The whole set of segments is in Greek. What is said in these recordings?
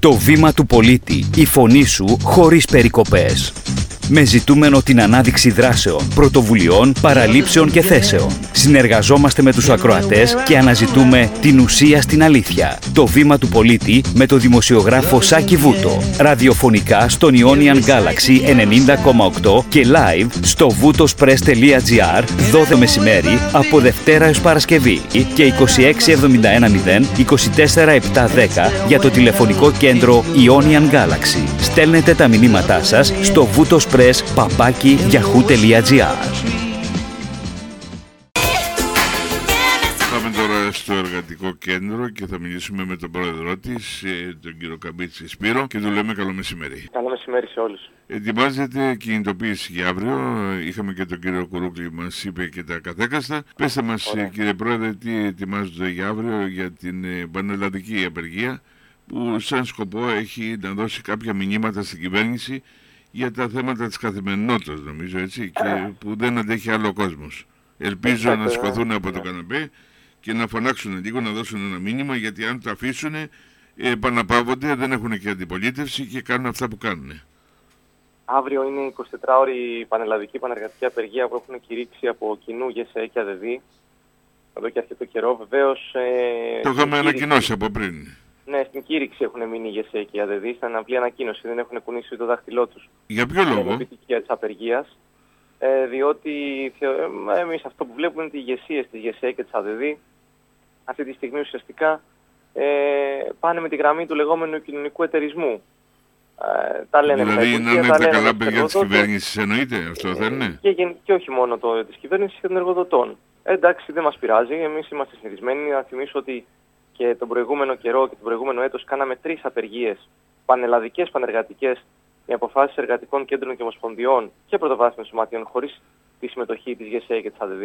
Το βήμα του πολίτη, η φωνή σου χωρίς περικοπές. Με ζητούμενο την ανάδειξη δράσεων, πρωτοβουλειών, παραλήψεων και θέσεων. Συνεργαζόμαστε με τους ακροατές και αναζητούμε την ουσία στην αλήθεια. Το βήμα του πολίτη με το δημοσιογράφο Σάκη Βούτο. Ραδιοφωνικά στον Ionian Galaxy 90,8 και live στο voutospress.gr 12 μεσημέρι από Δευτέρα έως Παρασκευή και 26710 24710 για το τηλεφωνικό κέντρο Ionian Galaxy. Στέλνετε τα μηνύματά σας στο voutospress@yahoo.gr. Πάμε τώρα στο εργατικό κέντρο και θα μιλήσουμε με τον πρόεδρό της, τον κύριο Καμπίτση Σπύρο, και του λέμε καλό μεσημέρι. Καλό μεσημέρι σε όλους. Ετοιμάζεται κινητοποίηση για αύριο. Είχαμε και τον κύριο Κουρούκλη, μας είπε και τα καθέκαστα. Πέστε μας, κύριε πρόεδρε, τι ετοιμάζονται για αύριο για την πανελλαδική απεργία, που σαν σκοπό έχει να δώσει κάποια μηνύματα στην κυβέρνηση για τα θέματα της καθημερινότητας, νομίζω, έτσι, και που δεν αντέχει άλλο ο κόσμος. Ελπίζω να σηκωθούν από το καναπέ και να φωνάξουν λίγο, να δώσουν ένα μήνυμα, γιατί αν το αφήσουν επαναπαύονται, δεν έχουν και αντιπολίτευση και κάνουν αυτά που κάνουν. Αύριο είναι η 24ωρη πανελλαδική πανεργατική απεργία που έχουν κηρύξει από κοινού ΓΕΣΕ και ΑΔΔ εδώ και αρκετό καιρό. Βεβαίως, το είχαμε ανακοινώσει από πριν. Ναι, στην κήρυξη έχουν μείνει η ΓΕΣΕ και η ΑΔΔ, στην απλή ανακοίνωση, δεν έχουν κουνήσει το δάχτυλό τους. Για ποιο λόγο? Είναι επιτυχία της απεργίας, διότι εμείς αυτό που βλέπουμε είναι ότι οι ηγεσίες της ΓΕΣΕ και της ΑΔΔ αυτή τη στιγμή ουσιαστικά πάνε με τη γραμμή του λεγόμενου κοινωνικού εταιρισμού. Τα λένε δηλαδή να είναι τα καλά παιδιά της κυβέρνησης, εννοείται, αυτό θέλουν. Και όχι μόνο της κυβέρνησης και των εργοδοτών. Εντάξει, δεν μας πειράζει, εμείς είμαστε συνηθισμένοι. Να θυμίσω ότι και τον προηγούμενο καιρό και τον προηγούμενο έτος κάναμε 3 απεργίες πανελλαδικές, πανεργατικές, με αποφάσεις εργατικών κέντρων και ομοσπονδιών και πρωτοβάθμιων σωματείων χωρίς τη συμμετοχή της ΓΕΣΕ και της ΑΔΔ.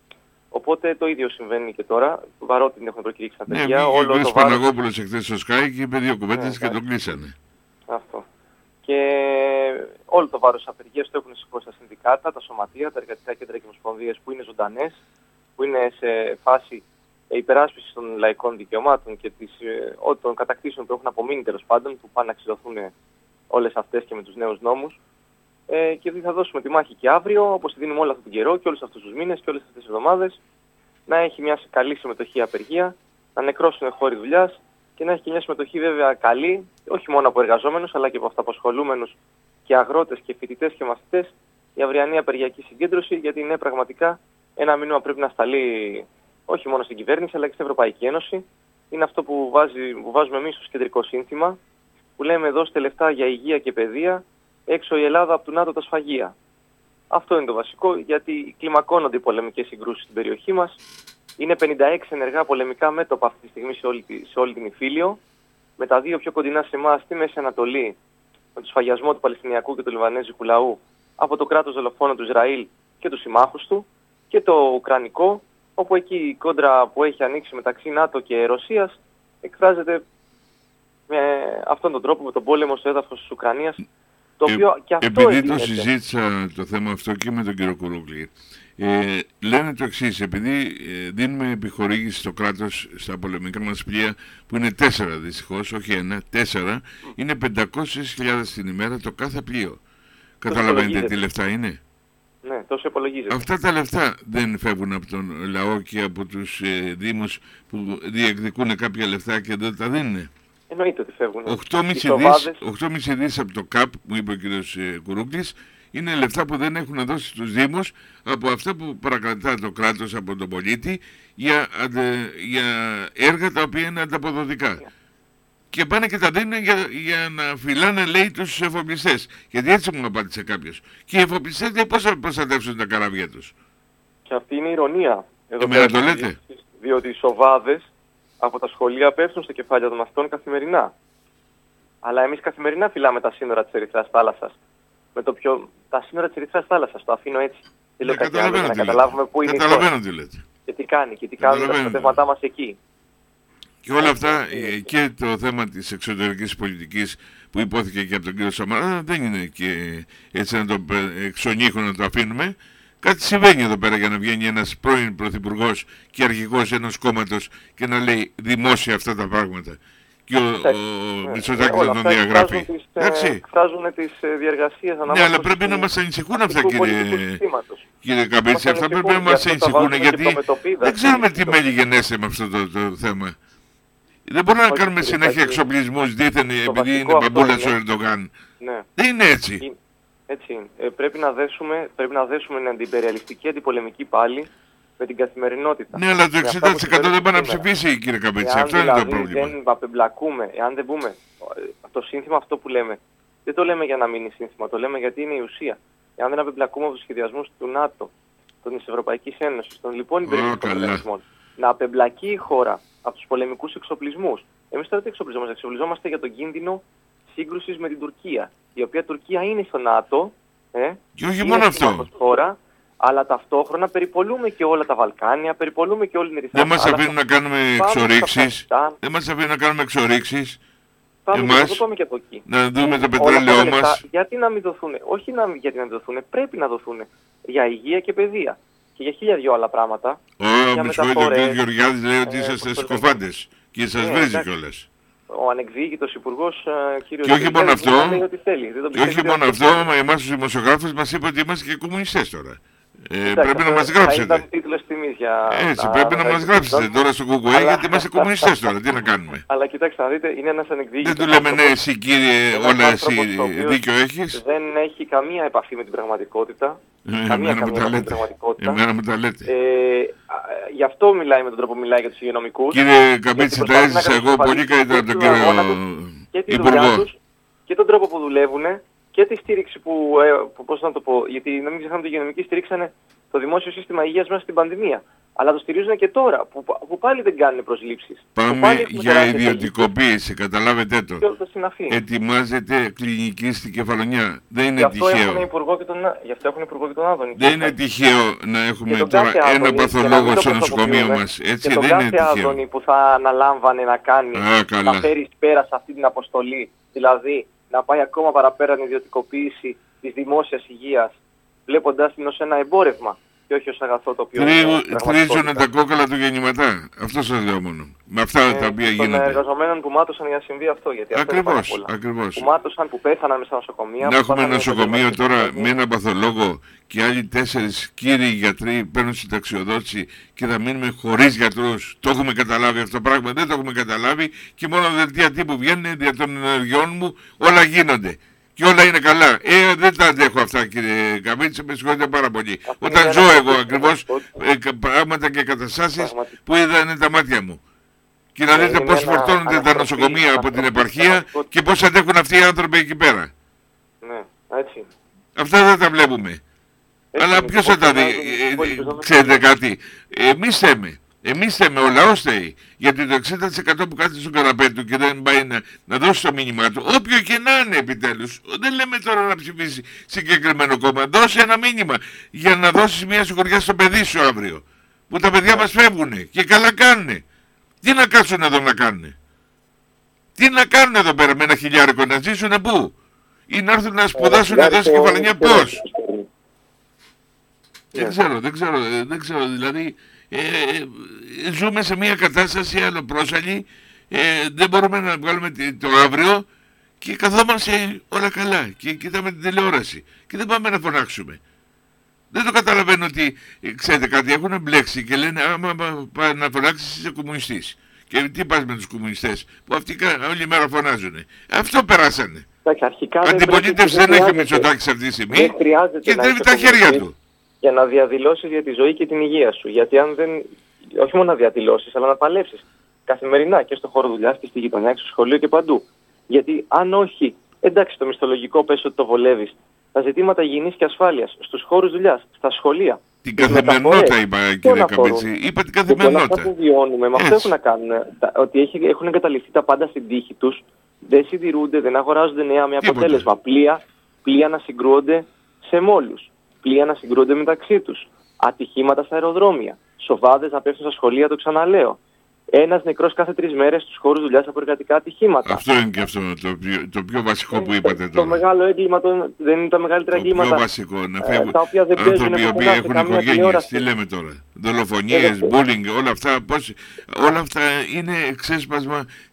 Οπότε το ίδιο συμβαίνει και τώρα, παρότι την έχουν προκηρύξει απεργία. Ναι, όλο το Παναγόπουλος εχθές στο Sky και είπε 2 κουβέντες και τον κλείσανε. Αυτό. Και όλο το βάρος απεργίας το έχουν σηκώσει τα συνδικάτα, τα σωματεία, τα εργατικά κέντρα και ομοσπονδίες που είναι ζωντανές, που είναι σε φάση υπεράσπιση των λαϊκών δικαιωμάτων και των κατακτήσεων που έχουν απομείνει, τέλος πάντων, που πάνε να ξυλωθούν όλες αυτές και με τους νέους νόμους. Και θα δώσουμε τη μάχη και αύριο, όπως τη δίνουμε όλο αυτόν τον καιρό και όλους αυτούς τους μήνες και όλες αυτές τις εβδομάδες, να έχει μια καλή συμμετοχή απεργία, να νεκρώσουν χώροι δουλειάς και να έχει και μια συμμετοχή βέβαια καλή, όχι μόνο από εργαζόμενους αλλά και από αυταπασχολούμενους και αγρότες και φοιτητές και μαθητές, η αυριανή απεργιακή συγκέντρωση, γιατί είναι πραγματικά ένα μήνυμα πρέπει να σταλεί όχι μόνο στην κυβέρνηση αλλά και στην Ευρωπαϊκή Ένωση. Είναι αυτό που βάζουμε εμείς ως κεντρικό σύνθημα, που λέμε δώστε λεφτά για υγεία και παιδεία, έξω η Ελλάδα από του ΝΑΤΟ τα σφαγεία. Αυτό είναι το βασικό, γιατί κλιμακώνονται οι πολεμικές συγκρούσεις στην περιοχή μας. Είναι 56 ενεργά πολεμικά μέτωπα αυτή τη στιγμή σε όλη την Ιφίλιο, με τα 2 πιο κοντινά σε εμάς στη Μέση Ανατολή, με το σφαγιασμό του Παλαιστινιακού και του Λιβανέζικου λαού από το κράτος δολοφόνο του Ισραήλ και τους συμμάχους του, και το Ουκρανικό, όπου εκεί η κόντρα που έχει ανοίξει μεταξύ ΝΑΤΟ και Ρωσίας εκφράζεται με αυτόν τον τρόπο, με τον πόλεμο στο έδαφος της Ουκρανίας. Το οποίο και αυτό επειδή το συζήτησα το θέμα αυτό και με τον κύριο Κουρούκλη, λένε το εξής: επειδή δίνουμε επιχορήγηση στο κράτος στα πολεμικά μας πλοία, που είναι 4 δυστυχώς, όχι 1, 4, είναι 500.000 την ημέρα το κάθε πλοίο. Καταλαβαίνετε τι λεφτά είναι? Ναι, τόσο υπολογίζεται. Αυτά τα λεφτά δεν φεύγουν από τον λαό και από τους δήμους που διεκδικούν κάποια λεφτά και δεν τα δίνουν? Εννοείται ότι φεύγουν. 8,5 δις από το ΚΑΠ, μου είπε ο κ. Κουρούκλης, είναι λεφτά που δεν έχουν δώσει στους δήμους από αυτά που παρακρατά το κράτος από τον πολίτη για έργα τα οποία είναι ανταποδοτικά. Και πάνε και τα δίνουν για να φυλάνε, λέει, τους εφοπλιστές. Γιατί έτσι μου απάντησε κάποιος. Και οι εφοπλιστές δεν πώς θα προστατεύσουν τα καράβια τους? Και αυτή είναι η ηρωνία. Εμένα το λέτε? Διότι οι σοβάδες από τα σχολεία πέφτουν στα κεφάλια των μαθητών καθημερινά. Αλλά εμείς καθημερινά φυλάμε τα σύνορα της Ερυθράς θάλασσας. Τα σύνορα της Ερυθράς θάλασσας, το αφήνω έτσι. Δεν λέω κάτι άλλο, για να καταλάβουμε πού είναι η χώρα. Τι λέτε. Και τι κάνει και τι κάνουν τα στρατεύματά μας εκεί. Και όλα αυτά, και το θέμα της εξωτερικής πολιτικής που υπόθηκε και από τον κύριο Σαμαρά, δεν είναι και έτσι να το εξονύχω να το αφήνουμε. Κάτι συμβαίνει εδώ πέρα για να βγαίνει ένας πρώην πρωθυπουργός και αρχηγός ενός κόμματος και να λέει δημόσια αυτά τα πράγματα. και ο Μητσοτάκης να τον διαγράφει. Εκφράζουν τις διεργασίες ανάμεσα. Ναι, αλλά πρέπει να μας ανησυχούν αυτά, κύριε Καμπίτση. Αυτά πρέπει να μας ανησυχούν, γιατί δεν ξέρουμε τι μέλη γενέστε με αυτό το θέμα. Δεν μπορούμε να κάνουμε συνέχεια εξοπλισμούς δίθεν επειδή είναι μπαμπούλας ο Ερντογάν. Δεν είναι έτσι. Έτσι είναι. Πρέπει να δέσουμε την αντιπεριαλιστική αντιπολεμική πάλι με την καθημερινότητα. Ναι, αλλά το 60% δεν πάει να ψηφίσει, κύριε Καμπίτση. Αυτό είναι το πρόβλημα. Αν δεν απεμπλακούμε, εάν δεν πούμε το σύνθημα αυτό που λέμε, δεν το λέμε για να μείνει σύνθημα, το λέμε γιατί είναι η ουσία. Εάν δεν απεμπλακούμε από τους σχεδιασμούς του ΝΑΤΟ, της Ευρωπαϊκής Ένωσης, των λοιπόν υπηρεσιακών οργανισμών, να απεμπλακεί η χώρα από τους πολεμικούς εξοπλισμούς. Εμείς τώρα τι εξοπλιζόμαστε? Εξοπλιζόμαστε για τον κίνδυνο σύγκρουσης με την Τουρκία, η οποία Τουρκία είναι στο ΝΑΤΟ, και όχι μόνο αυτό. Χώρα, αλλά ταυτόχρονα περιπολούμε και όλα τα Βαλκάνια, περιπολούμε και όλη την Ερυθρά. Δεν μας αφήνουν να κάνουμε εξορίξεις. Δεν μας αφήνουν να κάνουμε εξορίξεις. Εμάς, να δούμε το πετρέλαιό μας. Γιατί να μην δοθούν? Όχι γιατί να μην δοθούν, πρέπει να δοθούν για υγεία και παιδεία. Και για 1002 άλλα πράγματα. Με συγχωρείτε, ο κ. Γεωργιάδης λέει ότι είσαστε συκοφάντες και σας βρίζει κιόλας. Ο ανεκδίκητος υπουργός κ. Και όχι μόνο αυτό, και όχι μόνο αυτό, εμάς τους δημοσιογράφους μας είπε ότι είμαστε και κομμουνιστές τώρα. Πρέπει να μας γράψετε. Έτσι, πρέπει να μας γράψετε τώρα στο Google, γιατί είμαστε κομμουνιστές τώρα. Τι να κάνουμε? Αλλά κοιτάξτε να δείτε, είναι ένας ανεκδίκητος. Δεν του λέμε ναι, εσύ κύριε, όλα εσύ δίκιο έχεις. Δεν έχει καμία επαφή με την πραγματικότητα. Καμία με την πραγματικότητα. Εμένα μου τα λέτε. Γι' αυτό μιλάει με τον τρόπο που μιλάει για τους υγειονομικούς. Κύριε Καμπίτση, τα έζησα εγώ πολύ καλύτερα από τον κύριο Υπουργό. Και τον τρόπο που δουλεύουν και τη στήριξη που, πώς να το πω, γιατί να μην ξεχνάμε ότι οι υγειονομικοί στηρίξανε το δημόσιο σύστημα υγείας μέσα στην πανδημία. Αλλά το στηρίζουν και τώρα, που πάλι δεν κάνουν προσλήψεις. Πάμε για ιδιωτικοποίηση, καταλάβετε το. Ετοιμάζεται κλινική στην Κεφαλονιά. Δεν είναι τυχαίο. Γι' αυτό έχουν υπουργό και τον Άδωνη. Δεν είναι τυχαίο να έχουμε τώρα ένα παθολόγο στο νοσοκομείο μας. Έτσι δεν είναι τυχαίο. Κάθε Άδωνη που θα αναλάμβανε να κάνει, να φέρει πέρα σε αυτή την αποστολή, δηλαδή να πάει ακόμα παραπέρα την ιδιωτικοποίηση της δημόσιας υγείας, βλέποντας την ως ένα εμπόρευμα και όχι ως αγαθό το οποίο θρίζουν τα κόκαλα του γεννηματά. Αυτό σας λέω μόνο. Με αυτά τα οποία γίνονται. Των εργαζομένων που μάτωσαν για να συμβεί αυτό. Γιατί ακριβώς. Που μάτωσαν, που πέθαναν μέσα στα νοσοκομεία. Να έχουμε ένα νοσοκομείο τώρα με ένα παθολόγο και άλλοι 4 κύριοι γιατροί παίρνουν συνταξιοδότηση και θα μείνουμε χωρίς γιατρούς. Το έχουμε καταλάβει αυτό το πράγμα? Δεν το έχουμε καταλάβει και μόνο δελτία τύπου βγαίνουν δια των ενεργειών μου, όλα γίνονται. Και όλα είναι καλά. Δεν τα αντέχω αυτά, κύριε Καμπίτση, με συγχωρείτε πάρα πολύ. Όταν ζω εγώ ακριβώς πράγματα και καταστάσεις που είδαν τα μάτια μου. Και να δείτε πώς φορτώνονται τα νοσοκομεία από την επαρχία και πώς αντέχουν αυτοί οι άνθρωποι εκεί πέρα. Ναι, έτσι. Αυτά δεν τα βλέπουμε. Αλλά ποιος θα τα δει? Ξέρετε κάτι? Εμείς θέμε, ο λαός θέλει. Γιατί το 60% που κάθεται στον καναπέ του και δεν πάει να δώσει το μήνυμά του, όποιο και να είναι επιτέλους, δεν λέμε τώρα να ψηφίσει συγκεκριμένο κόμμα, δώσει ένα μήνυμα για να δώσεις μια συγχωριά στο παιδί σου αύριο. Που τα παιδιά μας φεύγουνε και καλά κάνουνε. Τι να κάτσουν εδώ να κάνουνε? Τι να κάνουν εδώ πέρα με 1.000 να ζήσουνε πού? Ή να έρθουν να σπουδάσουν εδώ στην Κεφαλονιά πώς? Δεν ξέρω, δηλαδή ζούμε σε μια κατάσταση αλλοπρόσαλη, δεν μπορούμε να βγάλουμε το αύριο και καθόμαστε όλα καλά και κοιτάμε την τηλεόραση και δεν πάμε να φωνάξουμε. Δεν το καταλαβαίνω ότι, ξέρετε κάτι, έχουν μπλέξει και λένε άμα πάει να φωνάξεις είσαι κομμουνιστής. Και τι πας με τους κομμουνιστές που αυτοί όλη μέρα φωνάζουν? Αυτό περάσανε. Αντιπολίτευση δεν έχει Μητσοτάκης αυτή τη στιγμή και τρίβει τα χέρια του. Για να διαδηλώσεις για τη ζωή και την υγεία σου. Γιατί αν δεν, όχι μόνο να διαδηλώσεις, αλλά να παλέψεις καθημερινά και στο χώρο δουλειάς και στη γειτονιά και στο σχολείο και παντού. Γιατί αν όχι, εντάξει, το μισθολογικό πες ότι το βολεύεις, τα ζητήματα υγιεινής και ασφάλειας στους χώρους δουλειάς, στα σχολεία. Την καθημερινότητα είπα, κύριε Καμπίτση. Είπα την καθημερινότητα. Αυτά που βιώνουμε, με αυτό έχουν να κάνουν. Ότι έχουν εγκαταλειφθεί τα πάντα στην τύχη τους, δεν συντηρούνται, δεν αγοράζονται νέα με αποτέλεσμα. Πλοία να συγκρούονται σε μόλους. Πλοία να συγκρούονται μεταξύ τους. Ατυχήματα στα αεροδρόμια. Σοβάδες να πέφτουν στα σχολεία, το ξαναλέω. Ένας νεκρός κάθε 3 μέρες στους χώρους δουλειάς από εργατικά ατυχήματα. Αυτό είναι και αυτό το πιο βασικό που είπατε τώρα. Το μεγάλο έγκλημα δεν είναι τα μεγαλύτερα εγκλήματα. Το πιο βασικό. Να φεύγουν άνθρωποι οι οποίοι έχουν οικογένειες. Τι λέμε τώρα? Δολοφονίες, bullying, όλα αυτά είναι ξέσπασμα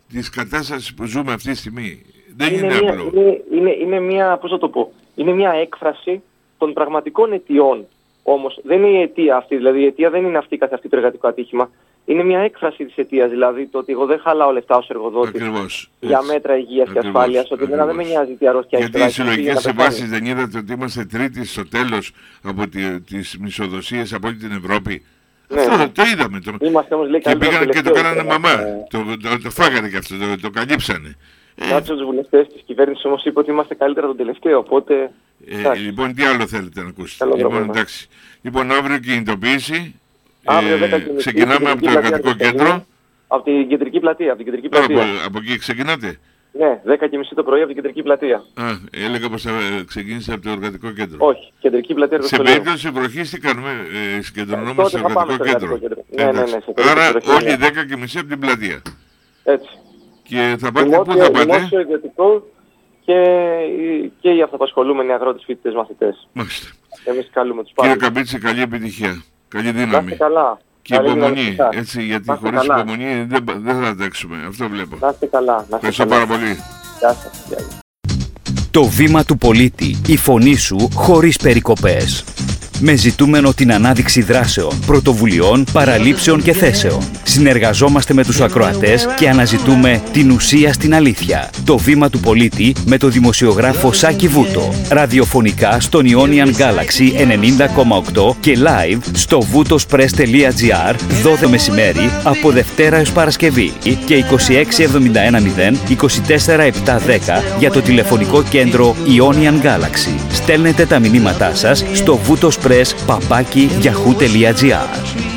της κατάστασης που ζούμε αυτή τη στιγμή. Δεν είναι απλό. Είναι μια, πώς θα το πω, είναι μια έκφραση των πραγματικών αιτιών. Όμως δεν είναι η αιτία αυτή, δηλαδή η αιτία δεν είναι αυτή καθ' αυτή το εργατικό ατύχημα. Είναι μια έκφραση της αιτίας, δηλαδή το ότι εγώ δεν χαλάω λεφτά ως εργοδότης για μέτρα υγείας και ασφάλειας, ότι δεν με νοιάζει τι αρρώστια έχει. Γιατί οι συλλογικές συμβάσεις δεν είδατε ότι είμαστε τρίτη στο τέλος από τις μισοδοσίες από όλη την Ευρώπη. Ναι, αυτό το είδαμε. Είμαστε όμως, λέει, και πήγαν και το κάνανε μαμά. Το φάγανε και αυτό, το καλύψανε. Κάποιος τους βουλευτές της κυβέρνησης όμως είπε ότι είμαστε καλύτερα τον τελευταίο, οπότε... Λοιπόν, τι άλλο θέλετε να ακούσετε? Λοιπόν, αύριο κινητοποίηση. Ξεκινάμε από το εργατικό κέντρο. Από την κεντρική πλατεία. Από εκεί ξεκινάτε? Ναι, 10:30 το πρωί από την κεντρική πλατεία. Έλεγα πως θα ξεκίνησε από το εργατικό κέντρο. Όχι, κεντρική πλατεία. Σε περίπτωση βροχής τι κάνουμε? Συγκεντρωνόμαστε στο εργατικό κέντρο. Ναι, άρα όλοι 10:30 από την πλατεία. Έτσι. Και θα πάτε, πού θα πάτε? Δημόσιο, ιδιωτικό και οι αυτοαπασχολούμενοι αγρότες, φοιτητές, μαθητές. Μάλιστα. Εμείς καλούμε τους πάντες. Κύριε Καμπίτση, καλή επιτυχία. Καλή δύναμη. Να είστε καλά. Και υπομονή, έτσι, γιατί χωρίς υπομονή δεν θα αντέξουμε. Αυτό βλέπω. Να είστε καλά. Ευχαριστώ πάρα πολύ. Γεια σας. Το βήμα του πολίτη. Η φωνή σου χωρίς περικοπές. Με ζητούμενο την ανάδειξη δράσεων, πρωτοβουλειών, παραλήψεων και θέσεων. Συνεργαζόμαστε με τους ακροατές και αναζητούμε την ουσία στην αλήθεια. Το βήμα του πολίτη με το δημοσιογράφο Σάκη Βούτο. Ραδιοφωνικά στον Ionian Galaxy 90,8 και live στο voutospress.gr 12 μεσημέρι από Δευτέρα έως Παρασκευή και 26710 24710 για το τηλεφωνικό κέντρο Ionian Galaxy. Στέλνετε τα μηνύματά σας στο voutospress@yahoo.gr.